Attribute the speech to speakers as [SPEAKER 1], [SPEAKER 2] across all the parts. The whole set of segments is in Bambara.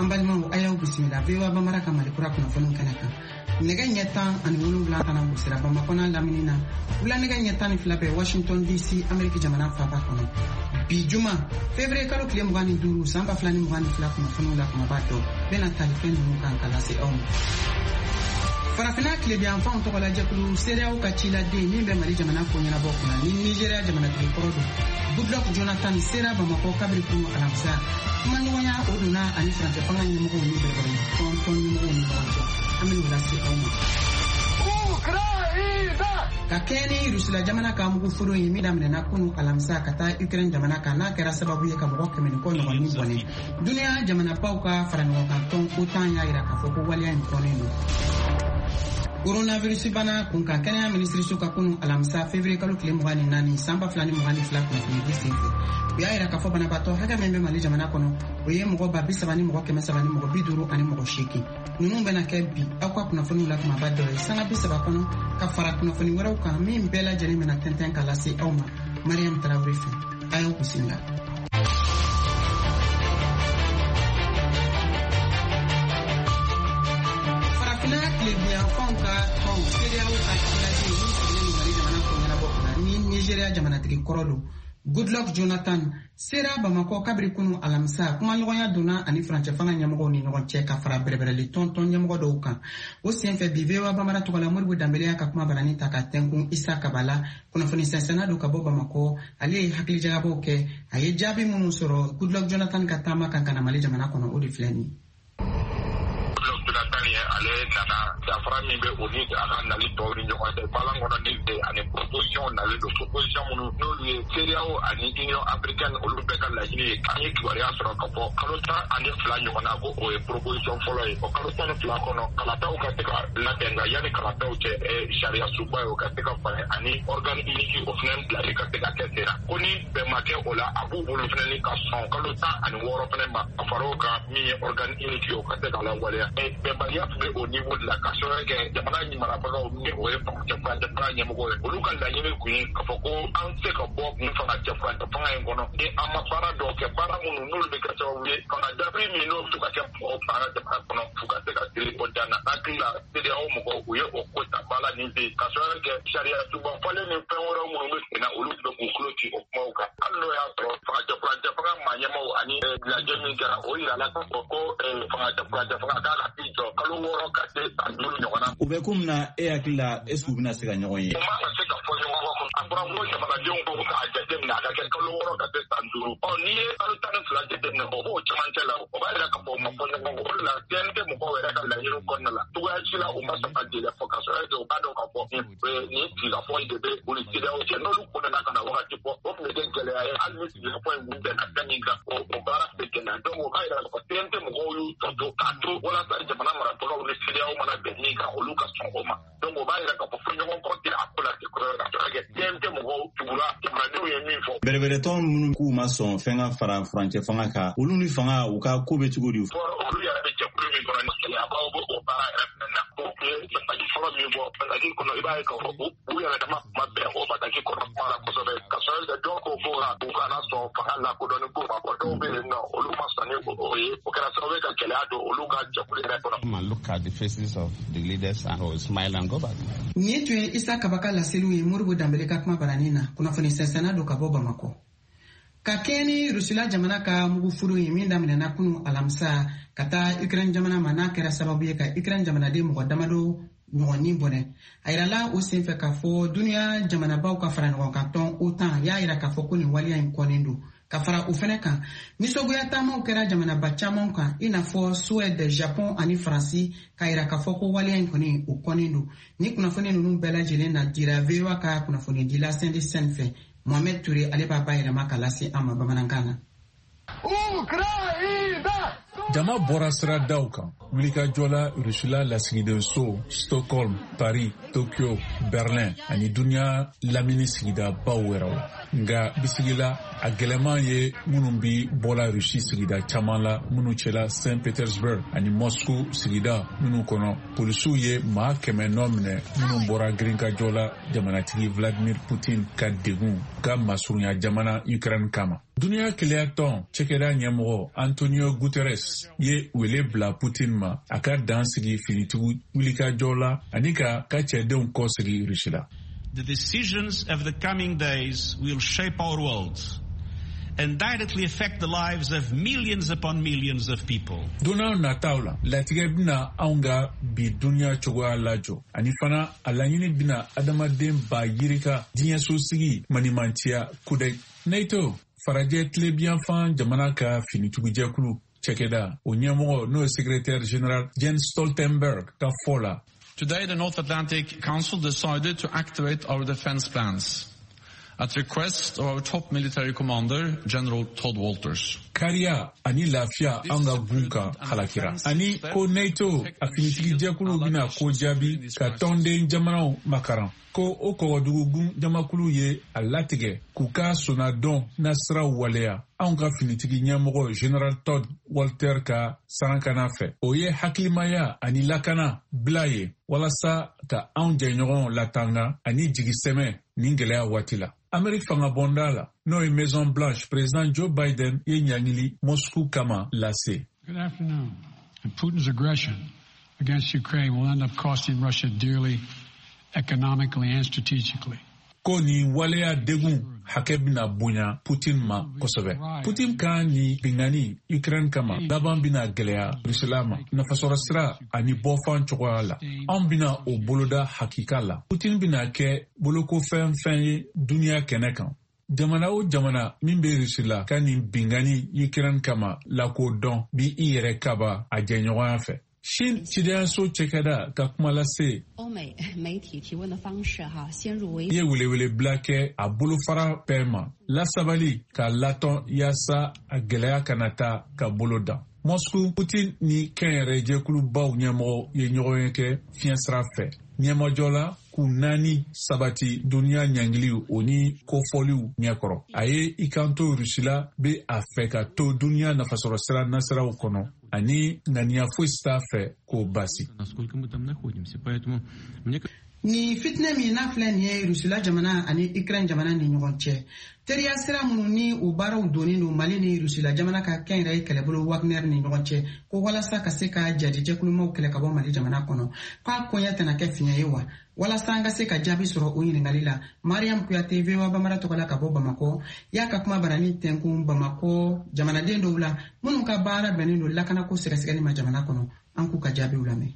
[SPEAKER 1] ambalima ayaw bismillah bewa bamara kamali kura kuna fonu kanaka nega nyeta ani wulu bla kana busira bamakona laminina ula nega nyeta ni flabe Washington DC America jamana faba kono bijuma février kalo kile mugani duru samba flani mugani fla kuna fonu la kuma bato bena talifen mukan kala se on farafina kile bi enfant to la jakulu seria o kachila de ni be mali jamana ko nyana bokuna ni Nigeria jamana trikorodo Goodluck Jonathan sera bamako kabri kuma alamsa manyonya oduna ani frante panga ni mugo ni be bari ton ni mugo ni bato amin wala se on kakeni rusula jamana ka mugo furo yi midamne na kunu alamsa kata Ukraine jamana ka na kera sababu ye ka mugo kemen ko no ni bone dunia jamana pauka farano ka ton utan ya ira ka foko wali en konendo coronavirus bana kunka Kenya ministry suka kunu alamsa février kalo kile mugani nani samba flani mugani fla ko ni disinfo ya ira ka fo bana bato haga membe mali jamana kono oye mugo babi sabani mugo keme sabani mugo biduru ani mugo shiki nunu bena kebi akwa kuna fonu la kuma baddo sanga bi saba kono ka fara kuna foni wara ka min bela jere mena tenten kala si awma Mariam Traoré fi ayo kusinga Nigeria jamana trikorodo Goodluck Jonathan sera bamako kabri kunu alamsa kuma nyoya dona ani France fanga nyamogo ni nyogon cheka fara berebereli tonton nyamogo do kan o senfe bivewa bamara to kala morbu dambele ka kuma barani takatenkun Isa Kabala kuna foni sensenado ka boba mako ali hakili jagabo ke aye jabi munu soro Goodluck Jonathan katama kankana mali jamana kono odi fleni
[SPEAKER 2] ale nana dafara min bɛ o ni a ka nali tɔw ni ɲɔgɔn cɛ balan kɔnɔ ni ani proposition nalen don proposition minnu n'olu ye CEDEAO ani Union africaine olu bɛɛ ka laɲini ye an ye kibaruya sɔrɔ ka fɔ kalo 12 ɲɔgɔn na ko o ye proposition fɔlɔ ye o kalo 12 kɔnɔ kalataw ka se ka labɛn nka yanni kalataw cɛ sariya suba ye o ka se ka fara ani organe unique o fana bilali ka se ka kɛ sen na ko ni bɛn ma kɛ o la a b'u bolo fana ni ka sɔn kalo 16 fana ma a fara o kan min ye organe unique o ka se ka lawaleya bɛnbaliya tun bɛ au niveau de la ka sababu kɛ jamana marabagaw ni o ye fanga ɲɛmɔgɔ ye olu ka laɲini kun ye k'a fɔ ko an tɛ se ka bɔ nin fanga in kɔnɔ ni an ma baara dɔw kɛ baara minnu n'olu bɛ kɛ sababu ye fanga jaabi min n'o bɛ to ka kɛ mɔgɔw fanga jamana kɔnɔ fo ka se ka siri o dan na hakili la CEDEAO mɔgɔw u ye o ko ta bala nin bɛ ka sababu kɛ sariya subafalen ni fɛn wɛrɛw minnu bɛ sen na olu bɛ k'u tulo ci o kumaw kan hali n'o y'a sɔrɔ fanga maa ɲɛmaaw ani lajɛ min kɛra o yirala k'a fɔ ko fanga k'a ka t'i jɔ kalo 6 ka se san 5 ɲɔgɔn na.
[SPEAKER 3] U bɛ ko min na e hakili la est-ce que u bɛna se ka ɲɔgɔn ye?
[SPEAKER 2] U ma se ka fɔ ɲɔgɔn kɔ a fɔra ko jamanadenw ko k'a jateminɛ a ka kɛ kalo 6 ka se san 5 n'i ye kalo 12 jateminɛ o b'o camancɛ la o b'a yira k'a fɔ u ma fɔ ɲɔgɔn kɔ o de la CNT mɔgɔw yɛrɛ ka laɲini kɔnɔna la cogoya si la u ma sɔn ka jeliya fɔ ka sɔrɔ u b'a dɔn k'a fɔ nin sigikafɔ in de bɛ u ni CEDEAO cɛ n'olu kɔnɔna ka na wagati fɔ o tun bɛ kɛ gɛlɛya ye hali ni sigikafɔ in kun bɛnna fɛn min kan o baara bɛ gɛlɛya donc o b'a yira k'a fɔ CNT mɔgɔw y'u tɔto k'a to walasa jamana marabagaw ni CEDEAO mana bɛn min kan olu ka sɔn o ma donc o b'a yira k'a fɔ fɔ ɲɔgɔn kɔ tɛ a ko la tɛ kɔrɔ ka sɔrɔ kɛ CNT mɔgɔw tugula jamanadenw ye min fɔ.
[SPEAKER 3] Bɛrɛbɛrɛtɔn minnu k'u ma sɔn fɛn ka fara furancɛ fanga kan olu ni fanga u ka ko bɛ cogo di?
[SPEAKER 2] Olu yɛrɛ bɛ jɛkulu min kɔnɔ ni gɛlɛyabaw bɛ o baara yɛrɛ fɛnɛ na o tun ye bataki fɔlɔ min bɔ bataki kɔnɔ i b'a ye k'a fɔ u yɛrɛ dama kuma bɛn o bataki kɔnɔ kuma la kosɛbɛ ka sɔrɔ kɛ dɔw ko fo la u kana sɔn fanga lakodɔnni ko ma dɔw bɛ yen nɔ olu ma sɔn ni o ye o kɛra sababu ka gɛlɛya don olu ka jɛkulu yɛrɛ kɔnɔ.
[SPEAKER 4] Look at the faces of the leaders and smile and go back.
[SPEAKER 1] Ni tun ye Isa Kabaka laseliw ye Moribo Dambele ka kuma barani na kunnafoni sɛnsɛnna don ka bɔ Bamako. Ka kɛ ni Rusula jamana ka mugufuru ye min daminɛna kunu alamisa ka taa Ukraine jamana ma n'a kɛra sababu ye ka Ukraine jamanaden mɔgɔ damado ɲɔgɔnni bɔnɛ. A yirala o senfɛ k'a fɔ duniya jamanabaw ka fara ɲɔgɔn kan tɔn OTAN y'a yira k'a fɔ ko nin waliya in kɔnnen don. Ka fara o fɛnɛ kan nisɔngoya taamaw kɛra jamanaba caman kan i n'a fɔ Suède, Japon ani Faransi k'a yira k'a fɔ ko waliya in kɔni o kɔnnen don. Ni kunnafoni ninnu bɛɛ lajɛlen na dira VOA ka kunnafoni dila Saint Sen fɛ Mohamed Touré ale b'a bayɛlɛma ka lase an ma bamanankan na.
[SPEAKER 5] Jama bɔra siradaw kan wulikajɔ la Rusula lasigidenso Stockholm, Paris, Tokyo, Berlin ani duniya lamini sigidabaw wɛrɛw la nga bisigila a gɛlɛman ye minnu bi bɔla Rusi sigida caman la minnu cɛla Saint Petersburg ani Moscow sigida minnu kɔnɔ polisiw ye maa 100 minɛ minnu bɔra girinkajɔ la jamanatigi Vladimir Putin ka degun ka masurunya jamana Ukraine kama. Dunia kelenya tɔn cɛkɛda ɲɛmɔgɔ Antonio Guterres ye wele bila Putin ma a ka dan sigi finitigiw wulikajɔ la ani ka cɛdenw kɔ sigi Rusi la.
[SPEAKER 6] The decisions of the coming days will shape our world and directly affect the lives of millions upon millions of people.
[SPEAKER 5] Dona nataw la latigɛ bina anw ka bi dunia cogoya lajɔ ani fana a laɲini bina adamaden ba yirika diɲɛso sigi manimantiya kudɛ. NATO farajɛ tilebiyanfan jamana ka finitugujɛkulu cɛkɛda o ɲɛmɔgɔ n'o ye secrétaire général Jens Stoltenberg ka fɔ la.
[SPEAKER 7] Today, the North Atlantic Council decided to activate our defense plans at request of our top military commander, General Todd Walters.
[SPEAKER 5] Kariya ani lafiya an ka gun kan halakira. Ani ko NATO a finitigijɛkulu bina ko jaabi ka tɔnden jamanaw makaran. Ko o kɔgɔdugugun jamakulu ye a latigɛ k'u ka sɔnadɔn na siraw waleya anw ka finitigi ɲɛmɔgɔ General Todd Walter ka sarankana fɛ. O ye hakilimaya ani lakana bila ye walasa ka anw jɛɲɔgɔnw latanga ani jigisɛmɛ nin gɛlɛya waati la. Amérique fanga bonda la n'o ye Maison Blanche président Joe Biden ye ɲaŋili Moscou kama lase.
[SPEAKER 8] Good afternoon. And Putin's aggression against Ukraine will end up costing Russia dearly, economically and strategically.
[SPEAKER 5] Ko ni waleya degun hakɛ bina bonya Putin ma kosɛbɛ. Putin kan ni bingani Ukraine kama laban bina gɛlɛya Rusila ma nafasɔrɔ sira ani bɔfan cogoya la. Anw bina o boloda hakika la. Putin bina kɛ boloko fɛn ye dunia kɛnɛ kan. Jamana o jamana min bɛ Rusila ka ni bingani Ukraine kama lakodɔn bi I yɛrɛ kaba a jɛɲɔgɔnya fɛ. Shin cidenso cɛkɛda ka kuma lase ye welewele bila kɛ a bolofara bɛɛ ma lasabali ka latɔn yaasa a gɛlɛya kana taa ka bolo dan. Moscou Putin ni kɛnyɛrɛjɛkulubaw ɲɛmɔgɔ ye ɲɔgɔn kɛ fiɲɛsira fɛ. Ɲɛmɔjɔ la k'u naani sabati dunia ɲangiliw o ni kofɔliw ɲɛkɔrɔ. A ye I kanto Rusila be a fɛ ka to dunia nafasɔrɔ sira nasiraw kɔnɔ ani ŋaniya foyi t'a fɛ k'o basi.
[SPEAKER 1] Ni fitna min n'a filɛ nin ye Rusila jamana ani Ukraine jamana ni ɲɔgɔn cɛ. Teriya sira minnu ni o baaraw donnen don Mali ni Rusila jamana ka kɛnyɛrɛye kɛlɛbolo Wagner ni ɲɔgɔn cɛ ko walasa ka se ka jadijɛkulumaw kɛlɛ ka bɔ Mali jamana kɔnɔ. K'a koɲɛ tɛna kɛ fiɲɛ ye wa? Walasa an ka se ka jaabi sɔrɔ o ɲininkali la, Mariam Kuyate VOA Bamara tɔgɔ la ka bɔ Bamako y'a ka kuma barani tɛnkun Bamako jamanaden dɔw la minnu ka baara bɛnnen don lakanako sɛgɛsɛgɛli ma jamana kɔnɔ. An k'u ka jaabiw lamɛn.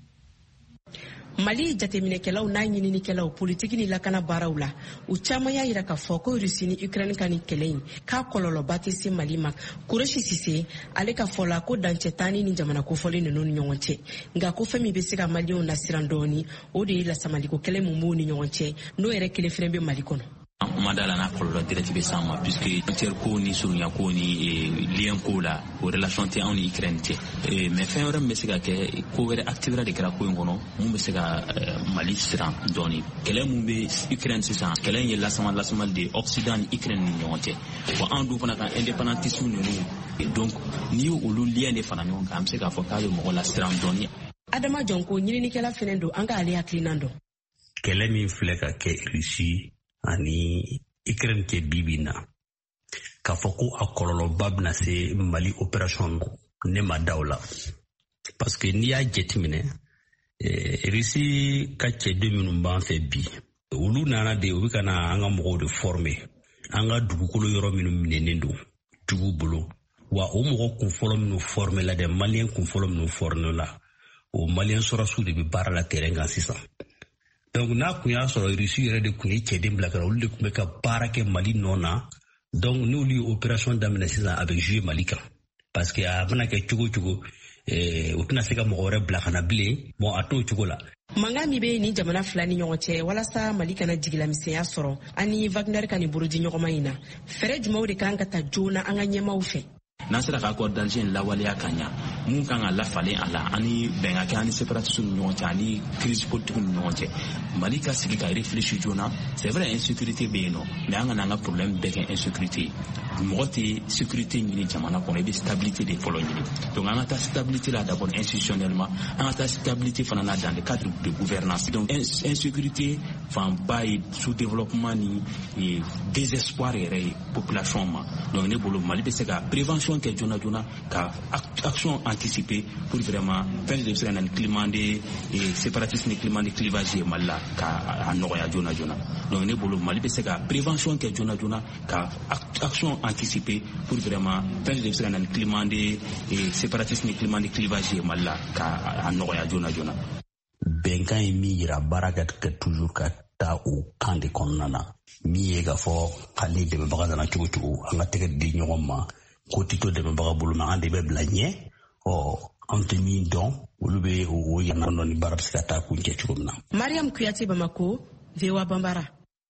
[SPEAKER 9] Mali jateminɛkɛlaw n'a ɲininikɛlaw politiki ni lakana baaraw la u caman y'a yira k'a fɔ ko Rusi ni Ukraine ka ni kɛlɛ in k'a kɔlɔlɔba tɛ se Mali ma. Kureshi Sise ale ka fɔ la ko dancɛ t'ani ni jamana kofɔlen ninnu ni ɲɔgɔn cɛ nka ko fɛn min bɛ se ka Maliɲɛnw lasiran dɔɔni o de ye lasamaliko kɛlɛ mun b'u ni ɲɔgɔn cɛ n'o yɛrɛ kelen fɛnɛ bɛ Mali kɔnɔ.
[SPEAKER 10] Madala na kɔlɔlɔ direct bɛ s'an ma puisque frontière ko ni surunya ko ni lien ko la o relation tɛ anw ni Ukraine cɛ mais fɛn wɛrɛ min bɛ se ka kɛ ko wɛrɛ activera de kɛra ko in kɔnɔ mun bɛ se ka Mali siran dɔɔni kɛlɛ mun bɛ Ukraine sisan kɛlɛ in ye lasamali de Occident ni Ukraine ni ɲɔgɔn cɛ wa an dun fana ka indépendantisme ninnu donc n'i y' olu lien de fara ɲɔgɔn kan an bɛ se k'a fɔ k'a bɛ mɔgɔ lasiran dɔɔni.
[SPEAKER 9] Adama Jɔnko ɲininikɛla fɛnɛ don an ka ale hakilinan dɔn.
[SPEAKER 11] Kɛlɛ min filɛ ka kɛ Russie ani Ukraine ke bibi na k'a fɔ ko a kɔlɔlɔba bɛna se Mali opération ma ne ma daw la parce que n'i y'a jateminɛ Russie ka cɛden minnu b'an fɛ bi olu nana de u bɛ ka na an ka mɔgɔw de former an ka dugukolo yɔrɔ minnu minɛnen don jugu bolo wa o mɔgɔ kun fɔlɔ minnu former la dɛ Malien kun fɔlɔ minnu former la o Malien sɔrɔsiw de bɛ baara la terrain kan sisan. Donc n'a kun y'a sɔrɔ Russie yɛrɛ de kun ye cɛden bila ka na olu de kun bɛ ka baara kɛ Mali nɔ na donc n'olu ye opération daminɛ sisan a bɛ jouer Mali kan parce que a bɛna kɛ cogo cogo o tɛna se ka mɔgɔ wɛrɛ bila ka na bilen bon a t'o cogo la.
[SPEAKER 9] Mankan min bɛ ni jamana fila ni ɲɔgɔn cɛ walasa Mali kana jigilamisɛnya sɔrɔ ani Wagner ka nin boroji ɲɔgɔnma in na fɛɛrɛ jumɛnw de kan ka ta joona an ka ɲɛmaaw fɛ.
[SPEAKER 10] n'an sera ka accord d'Alger lawaleya ka ɲa mun kan ka lafalen a la ani bɛnkɛ ani séparatiste ni ɲɔgɔn cɛ ani crise politique ni ɲɔgɔn cɛ Mali ka sigi ka réfléchir joona c'est vrai insécurité bɛ yen nɔ mais an kana an ka problème bɛɛ kɛ insécurité mɔgɔ tɛ sécurité ɲini jamana kɔnɔ i bɛ stabilité de fɔlɔ ɲini donc an ka taa stabilité la d'abord institutionnellement an ka taa stabilité fana na dans le cadre de gouvernance donc insécurité fanba ye sous-développement ni désespoir yɛrɛ ye population ma donc ne bolo Mali bɛ se ka prévention kɛ joona joona ka action anticipée pour vraiment fɛn de bɛ se ka na ni climat de séparatisme ni climat de clivage ye Mali la ka nɔgɔya joona joona donc ne bolo Mali bɛ se ka prévention kɛ joona joona ka action anticipée pour vraiment fɛn de bɛ se ka na ni climat de séparatisme ni climat de clivage ye Mali la ka nɔgɔya joona joona.
[SPEAKER 11] Bɛnkan ye min yira baara kɛ toujours ka taa o kan de kɔnɔna na min ye k'a fɔ hali dɛmɛbaga nana cogo cogo an ka tɛgɛ di ɲɔgɔn ma ko tɛ to dɛmɛbaga bolo ma an de bɛ bila ɲɛ an tɛ min dɔn olu bɛ o yana dɔn ni baara bɛ se ka taa kun cɛ cogo min na.
[SPEAKER 9] Mariam Kuyate, Bamako, VOA Bambara.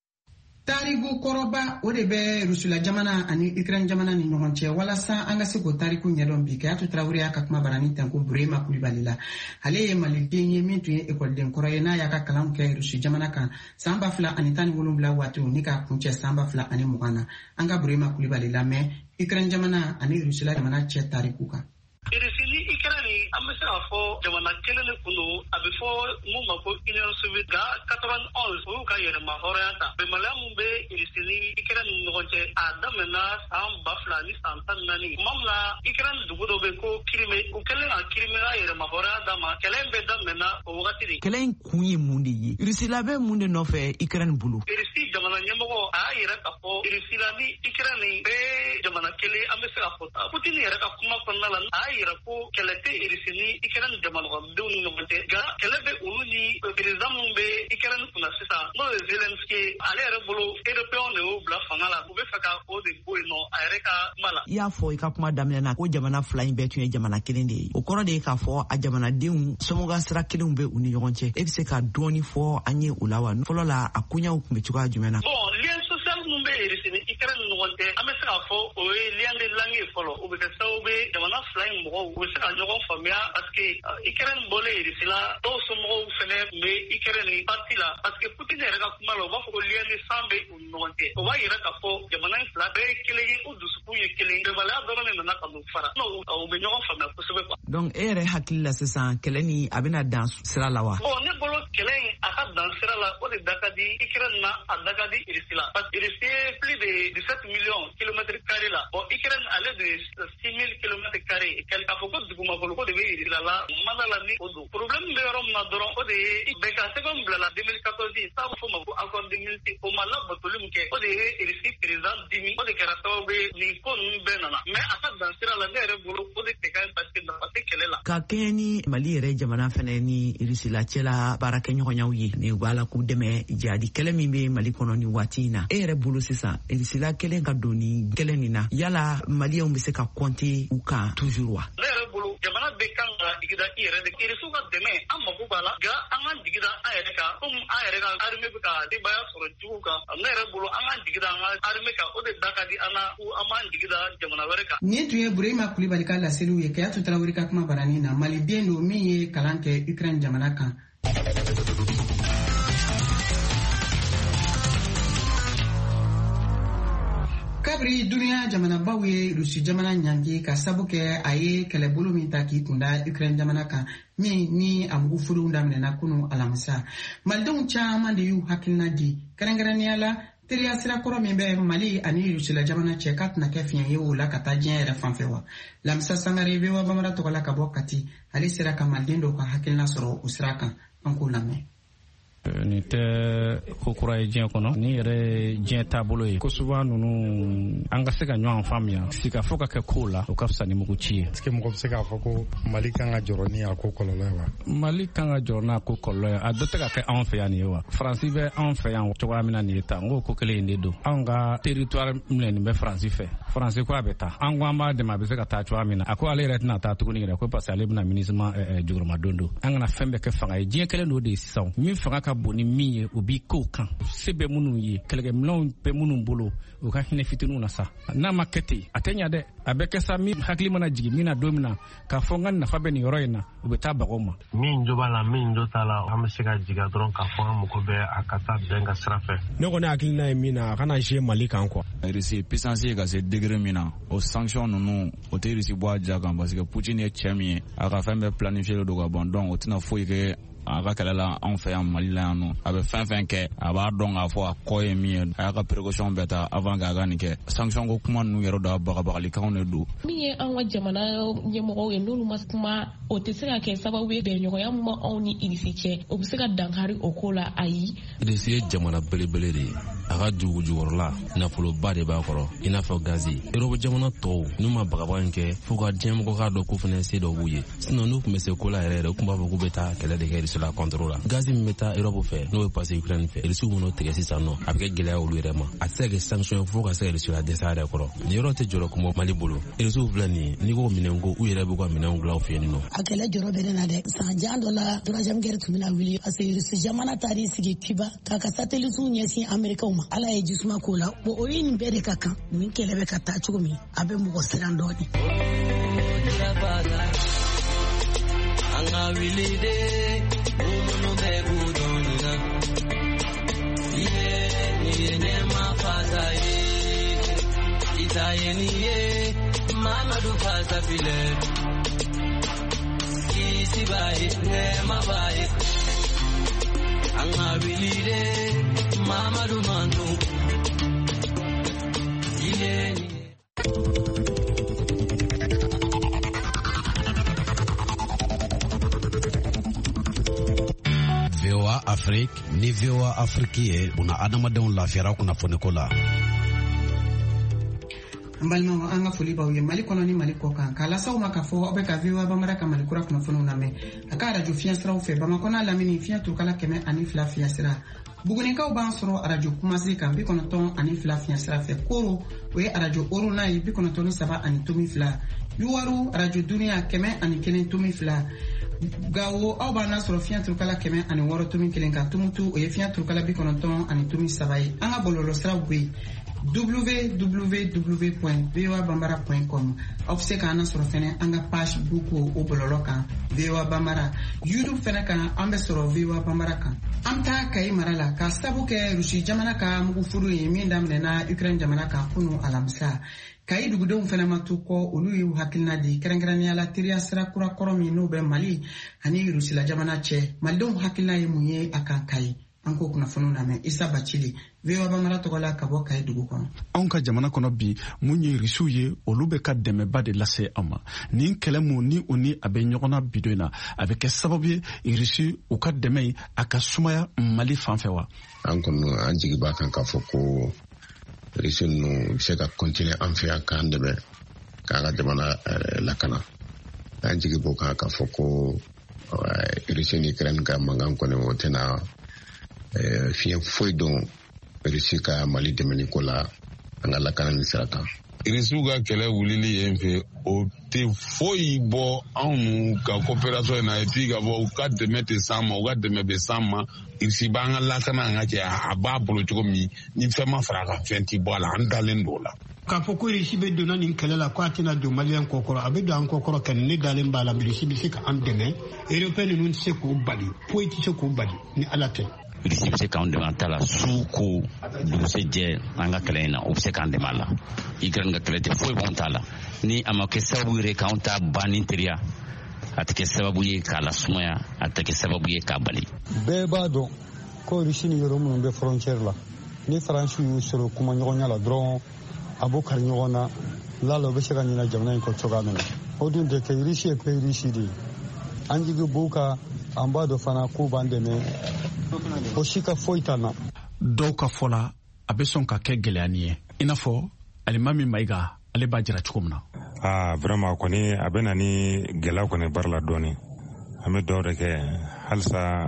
[SPEAKER 1] Tariku kɔrɔba o de bɛ Rusula jamana ani Ukraine jamana ni ɲɔgɔn cɛ walasa an ka se k'o tariku ɲɛdɔn bi Kayatu Traoré y'a ka kuma barani tanko Burema Kulibali la. Ale ye Maliden ye min tun ye école kɔrɔ ye n'a y'a ka kalan kɛ Rusi jamana kan san 2017 waati ni ka kuncɛ san 2020 na. An ka Burema Kulibali lamɛn Ukraine jamana ani Rusula jamana cɛ tariku kan.
[SPEAKER 12] Irisili Ukraine an bɛ se k'a fɔ jamana kelen de kun don a bɛ fɔ mun ma ko Union Soviétique nka 91 olu ka yɛlɛma hɔrɔnya ta bɛnbaliya mun bɛ Irisili Ukraine ni ɲɔgɔn cɛ a daminɛna san 2000 ni san 14 tuma min na Ukraine dugu dɔ bɛ ko Crimée u kɛlen ka Crimée ka yɛlɛma hɔrɔnya d'a ma kɛlɛ in bɛ daminɛna o wagati de.
[SPEAKER 13] Kɛlɛ in kun ye mun de ye Irisila bɛ mun de nɔfɛ Ukraine bolo.
[SPEAKER 12] Irisi jamana ɲɛmɔgɔ a y'a yɛrɛ k'a fɔ Irisila ni Ukraine bɛ jamana kelen an bɛ se k'a fɔ Poutine yɛrɛ ka kuma kɔnɔna la a yɛrɛ ko kɛlɛ tɛ Irisi ni Ukraine jamanadenw ni ɲɔgɔn cɛ nka kɛlɛ bɛ olu ni président minnu bɛ Ukraine kunna sisan n'o ye Zelensky ale yɛrɛ bolo européen de y'o bila fanga la u bɛ fɛ ka o de bɔ yen nɔ a yɛrɛ ka kuma la.
[SPEAKER 13] I y'a fɔ i ka kuma daminɛ na ko jamana fila in bɛɛ tun ye jamana kelen de ye o kɔrɔ de ye k'a fɔ a jamanadenw somɔgɔ sira kelenw bɛ u ni ɲɔgɔn cɛ e bɛ se ka dɔɔni fɔ an ye o la wa fɔlɔ la a koɲɛw tun bɛ cogoya jumɛn na.
[SPEAKER 12] Bon lien social minnu bɛ Irisi ni Ukraine ni ɲɔgɔn cɛ an bɛ se k'a fɔ o ye lien de langue fɔlɔ o bɛ kɛ sababu ye jamana fila in mɔgɔw u bɛ se ka ɲɔgɔn faamuya parce que Ukraine bɔlen Irisi la dɔw somɔgɔw fɛnɛ tun bɛ Ukraine parti la parce que Poutine yɛrɛ ka kuma la u b'a fɔ ko lien de sang bɛ u ni ɲɔgɔn cɛ o b'a yira k'a fɔ jamana in fila bɛɛ ye kelen ye o dusukun ye kelen bɛnbaliya dɔrɔn de nana ka n'u fara u bɛ ɲɔgɔn faamuya kosɛbɛ quoi.
[SPEAKER 13] Donc e yɛrɛ hakili la sisan kɛlɛ ni a bɛna dan sira la wa.
[SPEAKER 12] Bon ne bolo kɛlɛ in a ka dan sira la o de da ka di Ukraine na a da ka di Irisi la parce que Irisi ye plus de 17 millions kilomètres carrés la bon Ukraine ale de 6000 kilomètres carrés k'a fɔ ko dugumakolo ko de bɛ Irisi la mana la ni o don problème bɛ yɔrɔ min na dɔrɔn o de ye bɛnkan sɛbɛn bila la 2014 ça bɛ fɔ ma ko accord de Minsk o ma labatoli min kɛ o de ye Irisi président dimi o de kɛra sababu ye nin ko ninnu bɛɛ nana mais a ka dan sira la ne yɛrɛ bolo o de tɛ ka ɲi parce que nafa tɛ kɛlɛ la.
[SPEAKER 13] Ka kɛɲɛ ni Mali yɛrɛ jamana fɛnɛ ni Irisi la cɛla baarakɛɲɔgɔnyaw ye ni u b'a la k'u dɛmɛ jadi kɛlɛ min bɛ Mali kɔnɔ ni waati in na e yɛrɛ bolo sisan Irisi la kɛlen ka don ni kɛlɛ nin na yala Maliyɛnw bɛ se ka compter u kan toujours wa.
[SPEAKER 12] Ne yɛrɛ bolo jamana bɛ kan ka digida i yɛrɛ de Irisiw ka dɛmɛ an mako b'a la nka an ka digida an yɛrɛ kan komi an yɛrɛ ka armée bɛ ka denbaya sɔrɔ jugu kan ne yɛrɛ bolo an ka digida an ka armée kan o de da ka di an na ko an b'an digida jamana wɛrɛ kan.
[SPEAKER 1] Nin tun ye Burema Kulibali ka laseliw ye Kayatu Traoré ka kuma barani na Maliden don min ye kalan kɛ Ukraine jamana kan. Kabiri duniya jamanabaw ye Rusi jamana ɲangi ka sabu kɛ a ye kɛlɛbolo min ta k'i kunda Ukraine jamana kan min ni a mugu furuw daminɛna kunu alamisa. Malidenw caman de y'u hakilina di kɛrɛnkɛrɛnnenya la teriya sira kɔrɔ min bɛ Mali ani Rusila jamana cɛ ka tɛna kɛ fiɲɛ ye o la ka taa diɲɛ yɛrɛ fanfɛ wa. Lamisa Sangare VOA Bambara tɔgɔ la ka bɔ Kati ale sera ka Maliden dɔw ka hakilina sɔrɔ o sira kan an k'o lamɛn.
[SPEAKER 14] Ni tɛ ko kura ye diɲɛ kɔnɔ ni yɛrɛ diɲɛ taabolo ye ko souvent ninnu an ka se ka ɲɔgɔn faamuya sika fo ka kɛ kow la o ka fisa ni mugu ci ye.
[SPEAKER 15] Est-ce que mɔgɔ bɛ se k'a fɔ ko Mali kan ka jɔrɔ ni a ko kɔlɔlɔ ye wa?
[SPEAKER 14] Mali kan ka jɔrɔ n'a ko kɔlɔlɔ ye a dɔ tɛ ka kɛ anw fɛ yan nin ye wa. Faransi bɛ anw fɛ yan cogoya min na nin ye tan n ko ko kelen in de don anw ka territoire minɛ nin bɛ Faransi fɛ Faransi ko a bɛ taa an ko an b'a dɛmɛ a bɛ se ka taa cogoya min na a ko ale yɛrɛ tɛna taa tuguni yɛrɛ ko parce que ale bɛna MINUSMA jukɔrɔma don an kana fɛn bɛɛ kɛ fanga ye diɲɛ kelen don de ye sisan min fanga ka bon ni min ye o b'i k'o kan se bɛ minnu ye kɛlɛkɛminɛnw bɛ minnu bolo o ka hinɛ fitininw na sa n'a ma kɛ ten a tɛ ɲa dɛ a bɛ kɛ sa min hakili mana jigin min na don min na k'a fɔ n ka nafa bɛ nin yɔrɔ in na u bɛ taa bagaw ma
[SPEAKER 16] min jo b'a la min jo t'a la an bɛ se ka jiga dɔrɔn k'a fɔ an mago bɛ a ka taa bɛn ka sira fɛ
[SPEAKER 17] ne kɔni hakilina ye min na a kana se Mali kan quoi
[SPEAKER 18] Russie puissance ye ka se degré min na o sanction ninnu o tɛ Russie bɔ a ja kan parce que Poutine ye cɛ min ye a ka fɛn bɛɛ planifié don ka ban donc o tɛna foyi kɛ a ka kɛlɛ la anw fɛ yan Mali la yan nɔ a bɛ fɛn fɛn kɛ a b'a dɔn k'a fɔ a kɔ ye min ye a y'a ka précaution bɛɛ ta avant k'a ka nin kɛ sanction ko kuma ninnu yɛrɛ da bagabagalikanw de don
[SPEAKER 19] min ye an ka jamana ɲɛmɔgɔw ye n'olu ma kuma o tɛ se ka kɛ sababu ye bɛnɲɔgɔnya min anw ni Irisi cɛ o bɛ se ka dankari o ko la ayi
[SPEAKER 20] Irisi ye jamana belebele de ye a ka dugu jukɔrɔla nafoloba de b'a kɔrɔ i n'a fɔ gazi Europe jamana tɔw n'u ma bagabaga in kɛ fo ka diɲɛmɔgɔ k'a dɔn ko fana se dɔ b'u ye sinon n'u tun bɛ se ko la yɛrɛ u tun b'a fɔ k'u bɛ taa kɛlɛ de kɛ Irisi la contre la gazi min bɛ taa Europe fɛ n'o ye passé Ukraine fɛ Irisi minnu tigɛ sisan nɔ a bɛ kɛ gɛlɛya olu yɛrɛ ma a tɛ se ka kɛ sanction fo ka se ka Irisi la dɛsɛ a yɛrɛ kɔrɔ nin yɔrɔ tɛ jɔrɔ kuma Mali bolo Irisi filɛ nin ye n'i ko minɛn ko u yɛrɛ b'u ka minɛnw dilan u fɛ yen nɔ
[SPEAKER 21] a kɛlɛ jɔrɔ bɛ ne na dɛ san jan dɔ la troisième guerre tun bɛna wuli parce que Irisi jamana taar'i sigi Cuba k'a ka satellite ɲɛsin Américains ma Ala ye jisuma k'o la bon o ye nin bɛɛ de ka kan nin kɛlɛ bɛ ka taa cogo min a bɛ mɔgɔ siran dɔɔni
[SPEAKER 22] an ka wuli de minnu bɛ k'u dɔnna ni ye ɲɛma fasa ye ita ye nin ye Mamadu fasa filɛ kisi b'a ye nɛɛma b'a ye an ka wuli de Mamadu Mantu
[SPEAKER 23] VOA Afrique ni VOA Afrique ye una adamadenw lafiyara kunnafoniko la
[SPEAKER 1] n balimaw an ka foli b'aw ye Mali kɔnɔ ni Mali kɔ kan k'a lasaw ma k'a fɔ aw bɛ ka VOA Bambara ka Mali kura kunnafoniw lamɛn a ka radio fiɲɛ siraw fɛ Bamakɔ n'a lamini fiɲɛ turukala 102 fiɲɛ sira Bugunikaw b'an sɔrɔ radio Kumasi kan 92 fiɲɛ sira fɛ Koro o ye radio Oruna ye 93.2 Yuwaru radio Dunia 101.2 Gawo aw b'an sɔrɔ fiɲɛ turukala 106.1 kan Tumutu o ye fiɲɛ turukala 93 ye an ka bɔlɔlɔ siraw bɛ yen www.voabambara.com aw bɛ se k'an sɔrɔ fɛnɛ an ka page book o bɔlɔlɔ kan VOA Bambara YouTube fɛnɛ kan an bɛ sɔrɔ VOA Bambara kan an taa Kayi mara la ka sabu kɛ Rusi jamana ka mugufuru ye min daminɛna Ukraine jamana kan kunu alamisa Kayi dugudenw fɛnɛ ma to kɔ olu y'u hakilina di kɛrɛnkɛrɛnnenya la teriya sira kura kɔrɔ min n'o bɛ Mali ani Rusila jamana cɛ malidenw hakilina ye mun ye a kan Kayi an ko kunnafoniw lamɛn Isa Bacili VOA Bambara tɔgɔ la ka bɔ Kayi dugu kɔnɔ
[SPEAKER 24] anw ka jamana kɔnɔ bi mun ye Rusiw ye olu bɛ ka dɛmɛba de lase an ma nin kɛlɛ mun ni o ni a bɛ ɲɔgɔn na bi don in na a bɛ kɛ sababu ye Rusi u ka dɛmɛ in a ka sumaya Mali fan fɛ wa
[SPEAKER 25] an kɔni an jigi b'a kan k'a fɔ ko Rusi ninnu bɛ se ka continuer an fɛ yan k'an dɛmɛ k'an ka jamana lakana an jigi b'o kan k'a fɔ ko Rusi ni Ukraine ka mankan kɔni o tɛna fiɲɛ foyi don Rusi ka Mali dɛmɛni ko la an ka lakana ni sira kan
[SPEAKER 26] Irisiw ka kɛlɛ wulili yen fɛ o tɛ foyi bɔ anw ka coopération na et puis ka bɔ u ka dɛmɛ tɛ s'an ma u ka dɛmɛ bɛ s'an ma Irisi b'an ka lakana an ka cɛ a b'a bolo cogo min ni fɛn ma fara a kan fɛn tɛ bɔ a la an dalen don o la
[SPEAKER 27] k'a fɔ ko Irisi bɛ donna nin kɛlɛ la ko a tɛna don Maliyɛn kɔkɔrɔ a bɛ don an kɔkɔrɔ ka ne dalen b'a la Irisi bɛ se k'an dɛmɛ Européen ninnu tɛ se k'o bali foyi tɛ se k'o bali ni Ala tɛ
[SPEAKER 10] Irisi bɛ se k'an dɛmɛ an ta la su ko dugusɛjɛ an ka kɛlɛ in na o bɛ se k'an dɛmɛ a la Ukraine ka kɛlɛ tɛ foyi b'anw ta la ni a ma kɛ sababu yɛrɛ k'anw ta ban ni teriya a tɛ kɛ sababu ye k'a lasumaya a tɛ kɛ sababu ye k'a bali
[SPEAKER 28] bɛɛ b'a dɔn ko Rusi ni yɔrɔ minnu bɛ frontière la ni Faransi y'u sɔrɔ kuma ɲɔgɔnya la dɔrɔn a b'o kari ɲɔgɔn na lala o bɛ se ka ɲinɛ jamana in kɔ cogoya min na o dun tɛ kɛ Rusi ye ko Rusi de ye an jigi b'u kan an b'a dɔn fana k'u b'an dɛmɛ o si ka foyi t'an na
[SPEAKER 24] dɔw ka fɔ la a bɛ sɔn ka kɛ gɛlɛya ni ye i n'a fɔ Alimami Mayiga ale b'a jira cogo min na
[SPEAKER 15] vraiment kɔni a bɛ na ni gɛlɛya kɔni baara la dɔɔni an bɛ dɔw de kɛ halisa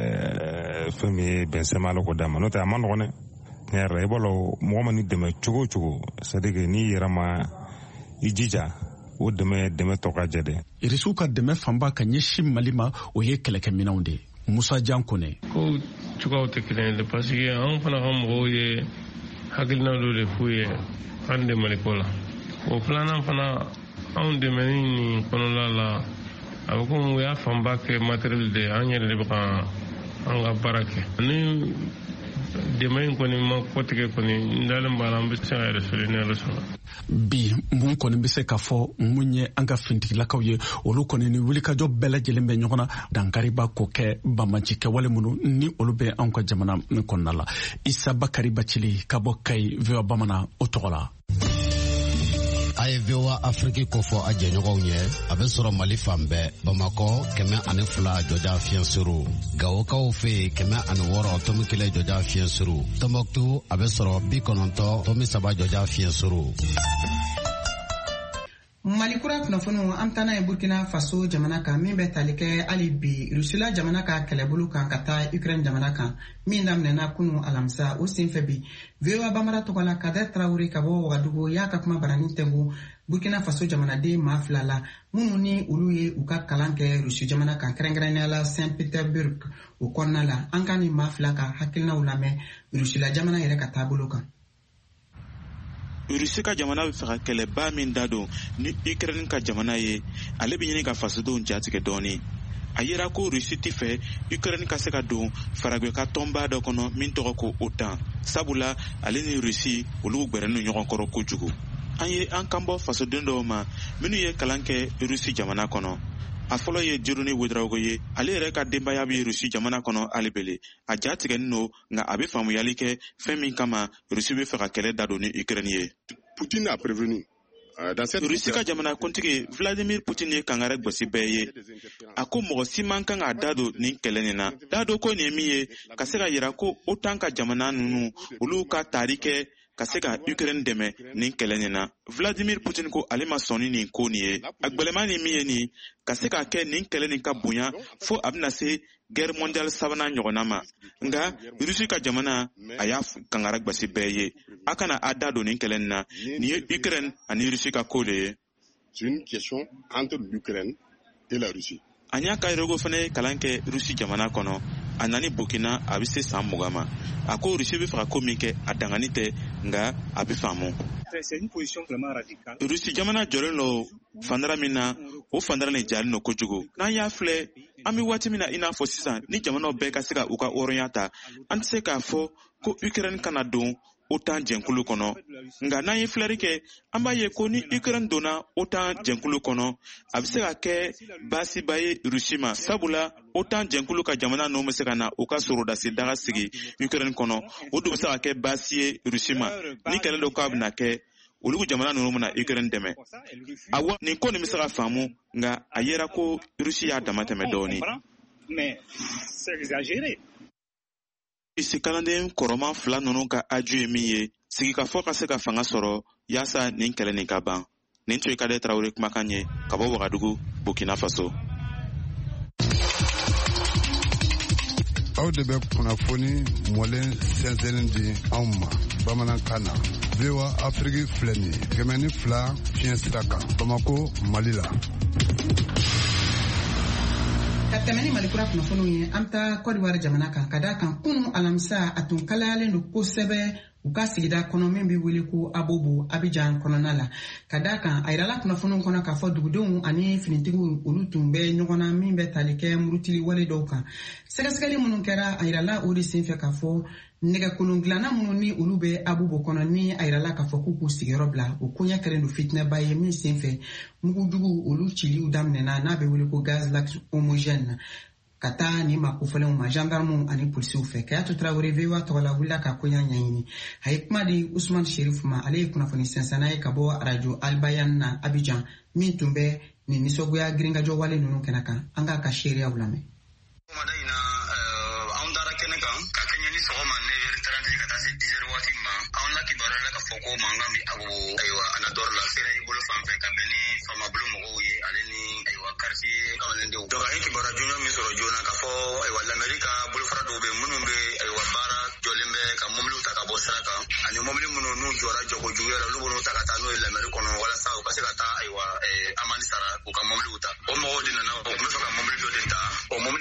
[SPEAKER 15] fɛn min ye bɛnsɛma Ala ko d'a ma n'o tɛ a ma nɔgɔn dɛ tiɲɛ yɛrɛ la i b'a dɔn mɔgɔ ma ni dɛmɛ cogo o cogo c'est à dire que n'i yɛrɛ ma i jija o dɛmɛ tɔ ka jɛ dɛ
[SPEAKER 24] Irisiw ka dɛmɛ fanba ka ɲɛsin Mali ma o ye kɛlɛkɛminɛnw de Musa Jan Kone
[SPEAKER 8] ko
[SPEAKER 2] cogoyaw tɛ kelen ye parce que anw fana ka mɔgɔw ye hakilina dɔ de f'u ye an dɛmɛliko la o filanan fana anw dɛmɛni nin kɔnɔna la a bɛ komi u y'a fanba kɛ matériel de an yɛrɛ de bɛ ka an ka baara kɛ ni dɛmɛ in kɔni ma kɔtigɛ kɔni n dalen b'a la an bɛ se ka yɛrɛ sɔrɔ ni yɛrɛ sɔrɔ
[SPEAKER 24] bi mun kɔni bɛ se ka fɔ mun ye an ka fintigilakaw ye olu kɔni ni wulikajɔ bɛɛ lajɛlen bɛ ɲɔgɔn na dankari b'a ko kɛ bamaji kɛwale minnu ni olu bɛ anw ka jamana kɔnɔna la Isa Bakari Bacili ka bɔ Kayi VOA Bamanan o tɔgɔ la.
[SPEAKER 23] A ye VOA Afrique kofɔ a jɛɲɔgɔnw ye a bɛ sɔrɔ Mali fan bɛɛ Bamakɔ 102 jɔja fiɲɛ suru Gawokaw fɛ 106 tomi 1 jɔja fiɲɛ suru Tombouctou a bɛ sɔrɔ 90 tomi 3 jɔja fiɲɛ suru.
[SPEAKER 1] Mali kura kunnafoniw an tana ye Burkina Faso jamana kan min bɛ tali kɛ hali bi Rusila jamana ka kɛlɛbolo kan ka taa Ukraine jamana kan min daminɛna kunu alamisa o senfɛ bi VOA Bamara tɔgɔ la Kader Traoré ka bɔ Wagadugu y'a ka kuma barani tɛngu Burkina Faso jamanaden maa 2 la minnu ni olu ye u ka kalan kɛ Rusi jamana kan kɛrɛnkɛrɛnnenya la Saint-Pétersbourg o kɔnɔna la an ka ni maa 2 ka hakilinaw lamɛn Rusila jamana yɛrɛ ka taabolo kan.
[SPEAKER 3] Rusi ka jamana bɛ fɛ ka kɛlɛba min da don ni Ukraine ka jamana ye ale bɛ ɲini ka fasodenw jatigɛ dɔɔni a yera ko Rusi tɛ fɛ Ukraine ka se ka don Faragwe ka tɔnba dɔ kɔnɔ min tɔgɔ ko OTAN sabula ale ni Rusi olu gbɛrɛnnen ɲɔgɔn kɔrɔ kojugu an ye an kan bɔ fasoden dɔw ma minnu ye kalan kɛ Rusi jamana kɔnɔ a fɔlɔ ye Joroni Ouedraogo ye ale yɛrɛ ka denbaya bɛ Rusi jamana kɔnɔ alibele a jatigɛlen don nka a bɛ faamuyali kɛ fɛn min kama Rusi bɛ fɛ ka kɛlɛ da don ni Ukraine ye.
[SPEAKER 4] Poutine a prévenu.
[SPEAKER 3] Rusi ka jamana kuntigi Vladimir Putin ye kangare gosi bɛɛ ye a ko mɔgɔ si man kan ka da don nin kɛlɛ nin na da don ko nin ye min ye ka se ka yira ko OTAN ka jamana ninnu olu ka taari kɛ ka se ka Ukraine dɛmɛ nin kɛlɛ nin na Vladimir Putin ko ale ma sɔn ni nin ko nin ye a gbɛlɛma ni min ye nin ka se ka kɛ nin kɛlɛ nin ka bonya fo a bɛna se guerre mondiale 3nan ɲɔgɔnna ma nka Rusi ka jamana a y'a kangara gbasi bɛɛ ye a kana a da don nin kɛlɛ nin na nin ye Ukraine ani Rusi ka ko de ye.
[SPEAKER 4] C'est une question entre l'Ukraine et la Russie.
[SPEAKER 3] An y'a ka yɛrɛko fana ye kalan kɛ Rusi jamana kɔnɔ a nani Burkina a bɛ se san 20 ma a ko Rusi bɛ fɛ ka ko min kɛ a dangani tɛ nka a bɛ faamu. Rusi jamana jɔlen don fandara min na o fandara nin jalen don kojugu n'an y'a filɛ an bɛ waati min na i n'a fɔ sisan ni jamanaw bɛɛ ka se ka u ka hɔrɔnya ta an tɛ se k'a fɔ ko Ukraine kana don OTAN jɛnkulu kɔnɔ nka n'an ye filɛri kɛ an b'a ye ko ni Ukraine donna OTAN jɛnkulu kɔnɔ a bɛ se ka kɛ baasiba ye Rusi ma sabula OTAN jɛnkulu ka jamana ninnu bɛ se ka na u ka sorodasi daga sigi Ukraine kɔnɔ o de bɛ se ka kɛ baasi ye Rusi ma ni kɛlɛ dɔ k'a bɛna kɛ olu jamana ninnu bɛna Ukraine dɛmɛ awa nin ko nin bɛ se ka faamu nka a yera ko Rusi y'a dama tɛmɛ dɔɔni. Isi kalanden kɔrɔman 2 ninnu ka aju ye min ye sigikafɔ ka se ka fanga sɔrɔ yaasa nin kɛlɛ nin ka ban nin tun ye Kader Traoré kumakan ye ka bɔ Wagadugu Burkina Faso.
[SPEAKER 4] Aw de bɛ kunnafoni mɔlen sɛnsɛnnin di anw ma bamanankan na VOA Afrique filɛ nin ye 102 fiɲɛ sira kan Bamako Mali la.
[SPEAKER 1] Ka tɛmɛ ni Mali kura kunnafoniw ye an taa Côte d'Ivoire jamana kan ka da kan kunu alamisa a tun kalayalen don kosɛbɛ u ka sigida kɔnɔ min bɛ wele ko Abobo Abidjan kɔnɔna la ka da kan a yirala kunnafoniw kɔnɔ k'a fɔ dugudenw ani finitigiw olu tun bɛ ɲɔgɔn na min bɛ tali kɛ murutili wale dɔw kan sɛgɛsɛgɛli minnu kɛra a yirala o de senfɛ k'a fɔ nɛgɛkolon dilanna minnu ni olu bɛ Abobo kɔnɔ ni a yirala k'a fɔ k'u k'u sigiyɔrɔ bila o koɲɛ kɛlen don fitinɛba ye min senfɛ mugujugu olu ciliw daminɛna n'a bɛ wele ko gaz lacrymogène ka taa ni makofɔlenw ma gendarmew ani polisiw fɛ Kayatu Traoré VOA tɔgɔ la wulila ka koɲɛ ɲɛɲini a ye kuma di Usman Sherif ma ale ye kunnafoni sɛnsɛnna ye ka bɔ radio Albayan na Abidjan min tun bɛ nin nisɔngoya girinkajɔ wale ninnu kɛnɛ kan an k'a ka seereyaw lamɛn.
[SPEAKER 5] Ko mangan bi abo aywa anador la fere ibolo fampe kabeni fama bulu mo ye aleni aywa quartier kamalen de do ga bara jona mi soro jona ka fo aywa l'America bulu fara do be munum be aywa bara jolembe ka momlu ta ka bo saka ani momlu muno nu jora jogo jugera lu bono ta ka ta no l'America no wala sa ko se ka ta aywa amani sara ko ka momlu ta o mo dina na o mo ka momlu do denta o momlu inta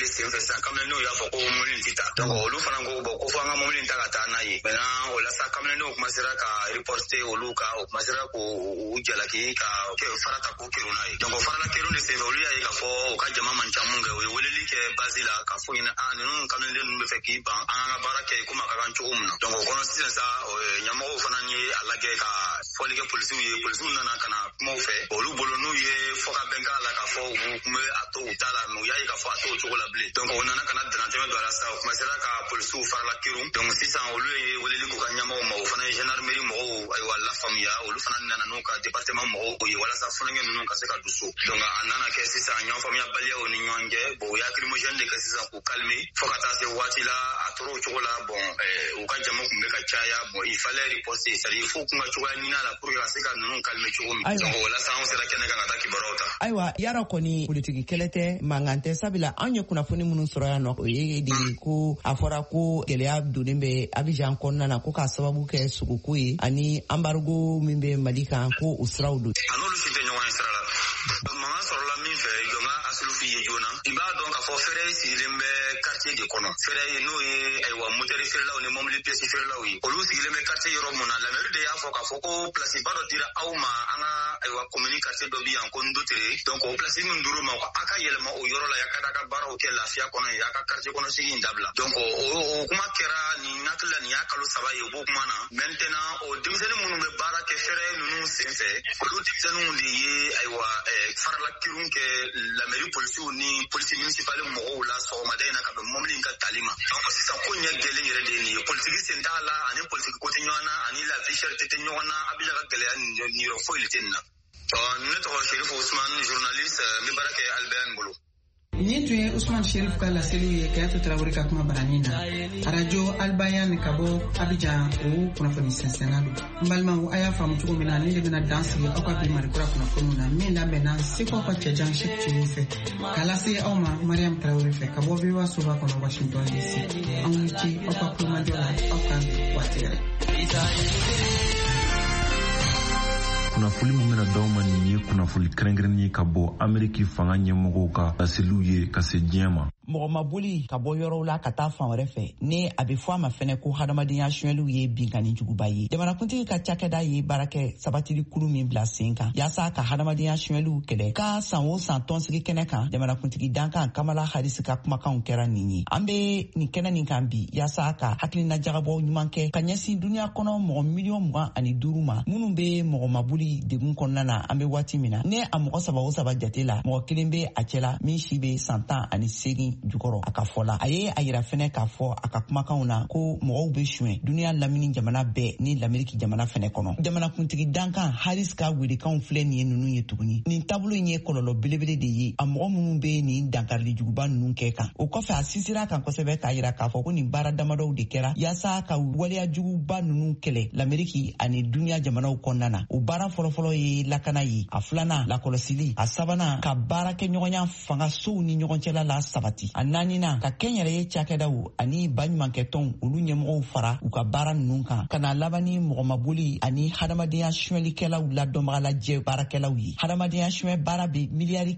[SPEAKER 5] wulili senfɛ sisan kamaleninw y'a fɔ ko mobili ti ta donc olu fana ko bon ko fo an ka mobili ta ka taa n'a ye maintenant o la sa kamaleninw commencera ka reporter olu ka o commencera ko u jalaki ka farata ko kɛru n'a ye donc o farala kɛru de senfɛ olu y'a ye k'a fɔ u ka jama man ca mun kɛ o ye weleli kɛ base la k'a fɔ ɲɛna ninnu kamelenden ninnu bɛ fɛ k'i ban an ka baara kɛ komi a ka kan cogo min na donc o kɔnɔ sisan sa ɲɛmɔgɔw fana ye a lajɛ ka fɔli kɛ polisiw ye polisiw nana ka na kumaw fɛ olu bolo n'u ye fɔ ka bɛn k'a la k'a fɔ u kun bɛ a to u t'a la mais u y'a ye k'a fɔ a to o cogo la bilen donc o nana ka na dannatɛmɛ don a la sa o commencera ka polisiw farala kirun donc sisan olu ye weleli k'u ka ɲɛmɔgɔw ma o fana ye gendarmerie mɔgɔw ayiwa lafaamuya olu fana nana n'u ka département mɔgɔw ye walasa funankɛ ninnu ka se ka don so donc a nana kɛ sisan ɲɔgɔnfaamuyabaliyaw ni ɲɔgɔn cɛ bon u y'a lacrymogène de kɛ sisan k'u calmer fo ka taa se waati la a tora o cogo la bon u ka jama kun bɛ ka caya bon il fallait riposter c'est-à-dire il faut kun ka cogoya ɲini a la pour que ka se ka ninnu calmer cogo min donc o la sa anw sera kɛnɛ kan ka taa kibaruyaw ta
[SPEAKER 6] ayiwa yara kɔni politiki kɛlɛ tɛ mankan tɛ sabula anw ye kunnafoni minnu sɔrɔ yan nɔ o ye de ko a fɔra ko gɛlɛya donnen bɛ Abidjan kɔnɔna na ko k'a sababu kɛ sogoko ye ani embargo min bɛ Mali kan ko o siraw don
[SPEAKER 5] a n'olu si tɛ ɲɔgɔn ye sira la mankan sɔrɔla min fɛ jɔn ka asulufi ye joona i b'a dɔn k'a fɔ fɛrɛ sigilen bɛ quartier de kɔnɔ fɛrɛ ye n'o ye ayiwa motɛri feerelaw ni mobili pièce feerelaw ye olu sigilen bɛ quartier yɔrɔ mun na lamɛri de y'a fɔ k'a fɔ ko place ba dɔ dira aw ma an ka ayiwa commune quartier dɔ bi yan ko Ndotere donc o place min dir'u ma ko a ka yɛlɛma o yɔrɔ la y'a ka ka baaraw kɛ lafiya kɔnɔ y'a ka quartier kɔnɔ sigi in dabila donc o kuma kɛra nin hakilila nin y'a kalo 3 ye o b'o kuma na maintenant o denmisɛnnin minnu bɛ baara kɛ fɛrɛ ninnu senfɛ olu denmisɛnninw de ye ayiwa farala kirun kɛ lamɛri polisiw ni polisi municipal mɔgɔw la sɔgɔmada in na ka bɛn mobili in ka tali ma donc sisan ko ɲɛ gɛlɛn yɛrɛ de ye nin ye politiki sen t'a la ani politiki ko tɛ ɲɔgɔn na ani la vie chère tɛ ɲɔgɔn na Abidjan ka gɛlɛya nin yɔrɔ foyi tɛ nin na ne tɔgɔ Sherifu Usman journaliste n bɛ baara kɛ Albert bolo
[SPEAKER 1] nin tun ye Usman Sherif ka laseliw ye Kayatu Tarawele ka kuma barani na arajo Albayan ka bɔ Abidjan o kunnafoni sɛnsɛnna don n balimaw a y'a faamu cogo min na ne de bɛna dan sigi aw ka bi marikura kunnafoniw na min labɛnna Seko ka cɛjan Sheikh Tidiane fɛ k'a lase aw ma Mariam Tarawele fɛ ka bɔ VOA Soba kɔnɔ Washington DC an wuli ci aw ka kulomajɔ la aw ka waati yɛrɛ
[SPEAKER 7] kunnafoni min bɛna d'aw ma nin ye kunnafoni kɛrɛnkɛrɛnnen ye ka bɔ Ameriki fanga ɲɛmɔgɔw ka laseliw ye ka se diɲɛ ma
[SPEAKER 6] mɔgɔ ma boli ka bɔ yɔrɔw la ka taa fan wɛrɛ fɛ ne a bɛ fɔ a ma fɛnɛ ko hadamadenya suɲɛliw ye binkani juguba ye jamanakuntigi ka cakɛda ye baarakɛ sabatili kulu min bila sen kan yaasa ka hadamadenya suɲɛliw kɛlɛ ka san o san tɔnsigi kɛnɛ kan jamanakuntigi dankan Kamala Harris ka kumakanw kɛra nin ye an bɛ nin kɛnɛ nin kan bi yaasa ka hakilina jagabɔ ɲuman kɛ ka ɲɛsin duniya kɔnɔ mɔgɔ miliyɔn 25 ma minnu bɛ mɔgɔ ma boli degun kɔnɔna na an bɛ waati min na ne a mɔgɔ 3 jate la mɔgɔ kelen bɛ a cɛla min si bɛ san 18 jukɔrɔ a ka fɔ la a ye a yira fɛnɛ k'a fɔ a ka kumakanw na ko mɔgɔw bɛ suɲɛ duniya lamini jamana bɛɛ ni l'Amérique jamana fɛnɛ kɔnɔ jamanakuntigi dankan Harris ka welekanw filɛ nin ye ninnu ye tuguni nin taabolo in ye kɔlɔlɔ belebele de ye a mɔgɔ minnu bɛ nin dankarili juguba ninnu kɛ kan o kɔfɛ a sinsira kan kosɛbɛ k'a yira k'a fɔ ko nin baara damadɔw de kɛra yaasa ka waleya juguba ninnu kɛlɛ l'Amérique ani duniya jamanaw kɔnɔna na o baara fɔlɔfɔlɔ ye lakana ye a filanan lakɔlɔsili a sabanan ka baara kɛ ɲɔgɔnya fanga sow ni ɲɔgɔn cɛla la sabati a naaninan ka kɛnyɛrɛye cakɛdaw ani baɲumankɛtɔnw olu ɲɛmɔgɔw fara u ka baara ninnu kan ka na laban ni mɔgɔmaboli ani hadamadenya suɲɛlikɛlaw ladɔnbaga lajɛ baarakɛlaw ye hadamadenya suɲɛ baara bɛ miliyari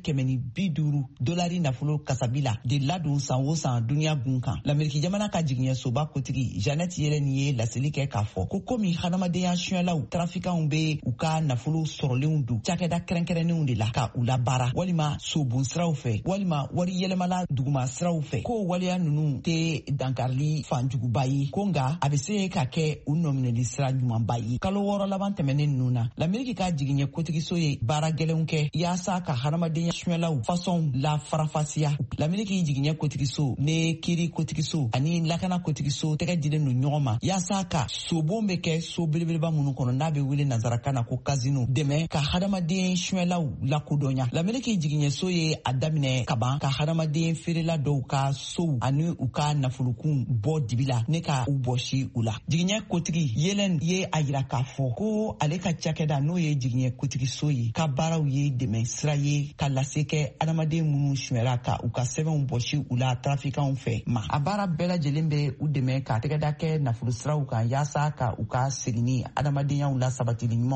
[SPEAKER 6] 150 dolari nafolo kasabi la de ladon san o san duniya gun kan l'Amérique jamana ka jigiɲɛsoba kotigi Janet Yellen ye laseli kɛ k'a fɔ ko komi hadamadenya suɲɛlaw trafikanw bɛ u ka nafolo sɔrɔlenw don cakɛda kɛrɛnkɛrɛnnenw de la ka u labaara walima sobon siraw fɛ walima wari yɛlɛmala duguma siraw fɛ ko waleya ninnu tɛ dankarili fanjuguba ye ko nka a bɛ se ka kɛ u nɔminɛli sira ɲumanba ye kalo 6 laban tɛmɛnen ninnu na l'Amérique ka jigiɲɛ kotigiso ye baara gɛlɛnw kɛ yaasa ka hadamadenya suɲɛlaw fasɔnw la farafasiya l'Amérique jigiɲɛ kotigiso ne kiri kotigiso ani lakana kotigiso tɛgɛ dilen don ɲɔgɔn ma yaasa ka sobon bɛ kɛ so belebeleba minnu kɔnɔ n'a bɛ wele nanzarakan na ko casino dɛmɛ ka hadamaden suɲɛlaw lakodɔnya l'Amérique jigiɲɛso ye a daminɛ kaban ka hadamaden feerela dɔw ka sow ani u ka nafolokun bɔ dibi la ne ka u bɔsi u la jigiɲɛ kotigi Yellen ye a yira k'a fɔ ko ale ka cakɛda n'o ye jigiɲɛ kotigiso ye ka baaraw ye dɛmɛ sira ye ka lase kɛ adamaden minnu suɲɛra ka u ka sɛbɛnw bɔsi u la trafikanw fɛ ma a baara bɛɛ lajɛlen bɛ u dɛmɛ ka tɛgɛda kɛ nafolo siraw kan yaasa ka u ka segin ni adamadenyaw la sabatili ɲumanw kɔnɔna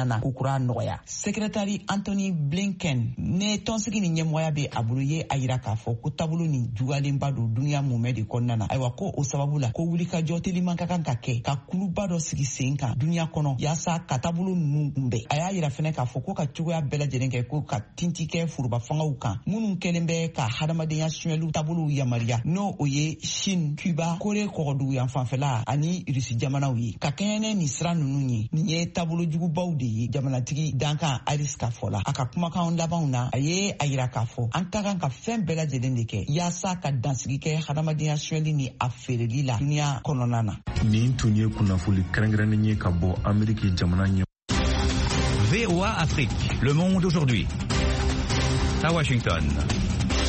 [SPEAKER 6] kɔnɔna na kokura nɔgɔya. Sekretari Anthony Blinken ne tɔnsigi ni ɲɛmɔgɔya bɛ a bolo ye a yira k'a fɔ ko taabolo ni juguyalenba don duniya mumɛ de kɔnɔna na. Ayiwa ko o sababu la ko wulikajɔ teliman ka kan ka kɛ ka kuluba dɔ sigi sen kan duniya kɔnɔ yaasa ka taabolo ninnu kunbɛn. A y'a yira fɛnɛ k'a fɔ ko ka cogoya bɛɛ lajɛlen kɛ ko ka tinti kɛ foroba fangaw kan minnu kɛlen bɛ ka hadamadenya suɲɛliw taabolow yamariya n'o o ye Chine, Cuba, Kore kɔgɔdugu yan fanfɛla ani Rusi jamanaw ye. Ka kɛɲɛ ni sira ninnu ye nin ye taabolo jugubaw de ye jamanatigi Duncan Harris ka fɔ la. A ka kumakan labanw na a ye a yira k'a fɔ an ka kan ka fɛn bɛɛ lajɛlen de kɛ yaasa ka dansigi kɛ hadamadenya suɲɛli ni a feereli la duniya kɔnɔna na.
[SPEAKER 7] Nin tun ye kunnafoli kɛrɛnkɛrɛnnen ye ka bɔ Ameriki jamana ɲɛ.
[SPEAKER 9] VOA Afrique, le monde aujourd'hui. À Washington.